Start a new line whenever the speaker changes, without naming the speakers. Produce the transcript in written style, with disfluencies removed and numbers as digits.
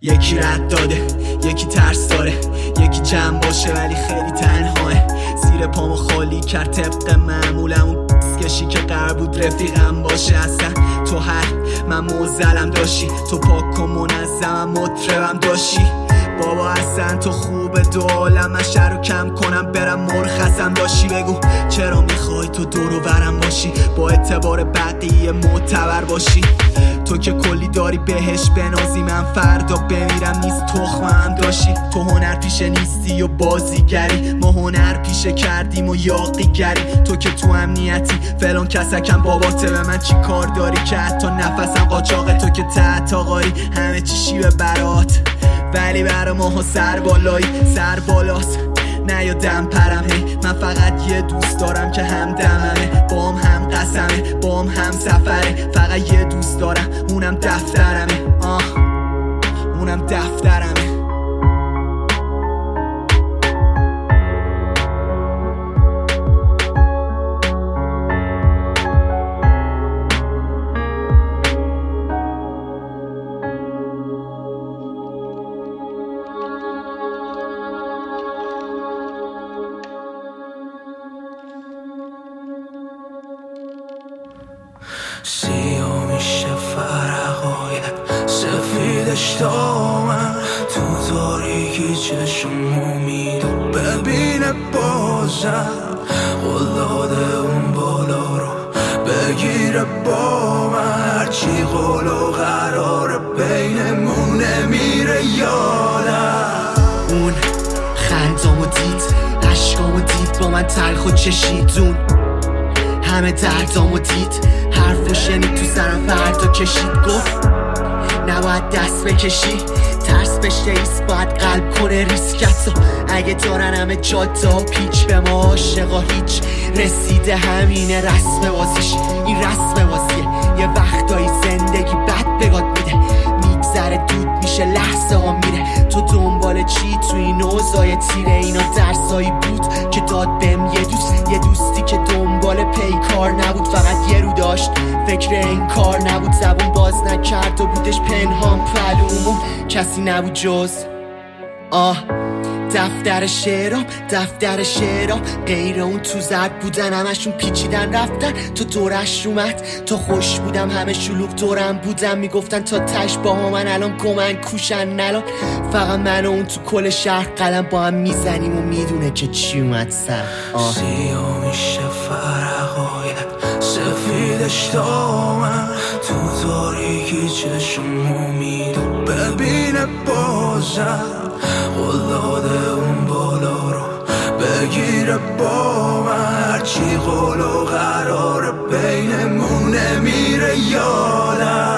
یکی رد داده، یکی ترس داره، یکی جمع باشه ولی خیلی تنهاه. زیر پامو خالی کرد طبق معمولم اون کشی که قرار بود رفیقم باشه. اصلا تو من موزلم داشتی، تو پاک و منظمم مطربم داشتی. بابا اصلا تو خوبه دو عالم من شهر رو کم کنم برم مرخصم داشتی. بگو چرا میخوای تو دور و برم باشی، با اعتبار بقیه معتبر باشی. تو که کلی داری بهش بنازی، من فردا بمیرم نیست تخمم داشتی. تو هنر پیشه نیستی و بازیگری، ما هنر پیشه کردیم و یاقیگری. تو که تو امنیتی فلان کسکم باباته، به من چی کار داری که حتی نفسم قاچاقه. تو که تحت آقاری همه چی شیوه برات، ولی برا ماها سر بالایی سر بالاست. نیادم پرم هی، من فقط یه دوست دارم که هم دممه، بام هم قسمه، بام هم سفره. فقط یه دوست دارم اونم دفترمه، اونم دفترمه.
سیاه میشه فرقای سفیدش دامن، تو تاریکی چشمو میدو ببینه بازم. قلاده اون بالا رو بگیره با من، هرچی قول و قراره بینمون نمیره یادم.
اون خندامو دید، عشقامو دید، با من تلخ و چشیدون. همه دردامو دید، حرفو شنید تو سرم فردا کشید. گفت نباید دست بکشی، ترس بشه ایست، باید قلب کنه ریسکتو. اگه دارن همه جادا پیچ، به ما عاشقا هیچ رسیده همینه رسم بازیش. این رسم بازیه، یه وقتایی زندگی بد بگاد میده، میگذره دود میشه لحظه ها میره. تو دنبال چی تو این اوضاع تیره؟ اینا درسایی بود که داد بهم یه دوستی که دنبال پیکار نبود، فقط یه رو داشت فکر این کار نبود. زبون باز نکرد و بودش پنهان پلومون، کسی نبود جز دفتر شعرام غیر اون تو زرد بودن، همشون پیچیدن رفتن تو دورش اومد. تو خوش بودم همه شلوغ دورم بودم، میگفتن تا تش با من الان گمن کوشن نلان. فقط من و اون تو کل شهر قلم با هم میزنیم و میدونه که چی اومد سر.
سیاه میشه فرقای سفیدش دامن، تو تاریکی چشمو میدو ببینه بازم. قلاده اون بالا رو بگیره با من، هرچی قول و قراره بینمون نمیره یادم.